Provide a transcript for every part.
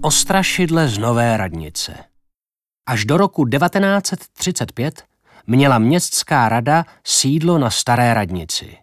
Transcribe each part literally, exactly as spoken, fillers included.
O strašidle z Nové Radnice. Až do roku devatenáct set třicet pět měla městská rada sídlo na Staré Radnici.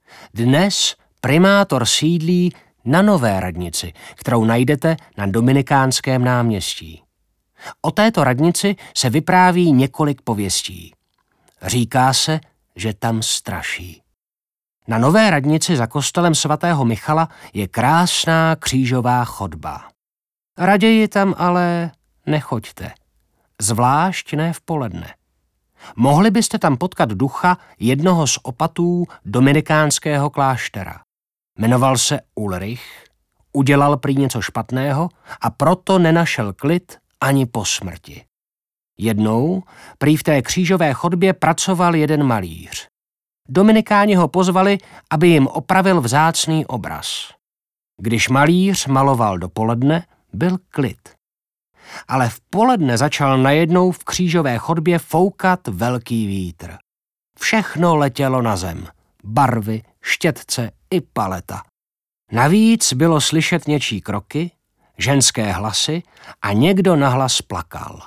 Dnes primátor sídlí na Nové Radnici, kterou najdete na Dominikánském náměstí. O této radnici se vypráví několik pověstí. Říká se, že tam straší. Na Nové Radnici za kostelem svatého Michala je krásná křížová chodba. Raději tam ale nechoďte, zvlášť ne v poledne. Mohli byste tam potkat ducha jednoho z opatů dominikánského kláštera. Jmenoval se Ulrich, udělal prý něco špatného a proto nenašel klid ani po smrti. Jednou prý v té křížové chodbě pracoval jeden malíř. Dominikáni ho pozvali, aby jim opravil vzácný obraz. Když malíř maloval dopoledne, byl klid. Ale v poledne začal najednou v křížové chodbě foukat velký vítr. Všechno letělo na zem. Barvy, štětce i paleta. Navíc bylo slyšet něčí kroky, ženské hlasy a někdo nahlas plakal.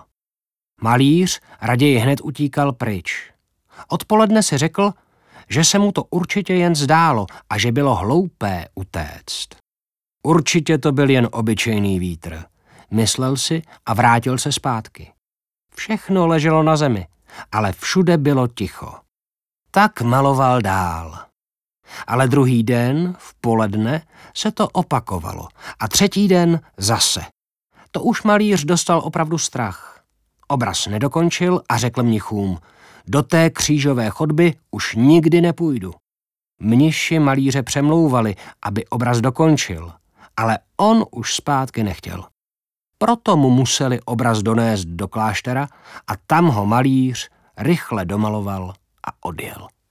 Malíř raději hned utíkal pryč. Odpoledne si řekl, že se mu to určitě jen zdálo a že bylo hloupé utéct. Určitě to byl jen obyčejný vítr, myslel si a vrátil se zpátky. Všechno leželo na zemi, ale všude bylo ticho. Tak maloval dál. Ale druhý den, v poledne, se to opakovalo a třetí den zase. To už malíř dostal opravdu strach. Obraz nedokončil a řekl mnichům, do té křížové chodby už nikdy nepůjdu. Mniši malíře přemlouvali, aby obraz dokončil, ale on už zpátky nechtěl. Proto mu museli obraz donést do kláštera a tam ho malíř rychle domaloval a odjel.